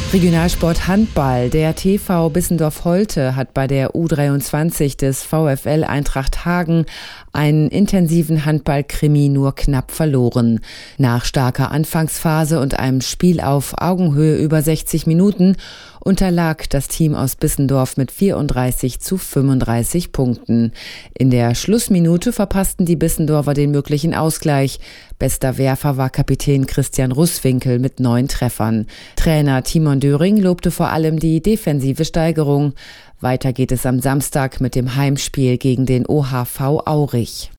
Regionalsport Handball. Der TV Bissendorf-Holte hat bei der U23 des VfL Eintracht Hagen einen intensiven Handball-Krimi nur knapp verloren. Nach starker Anfangsphase und einem Spiel auf Augenhöhe über 60 Minuten unterlag das Team aus Bissendorf mit 34:35 Punkten. In der Schlussminute verpassten die Bissendorfer den möglichen Ausgleich. Bester Werfer war Kapitän Christian Russwinkel mit 9 Treffern. Trainer Timon Döring lobte vor allem die defensive Steigerung. Weiter geht es am Samstag mit dem Heimspiel gegen den OHV Aurich.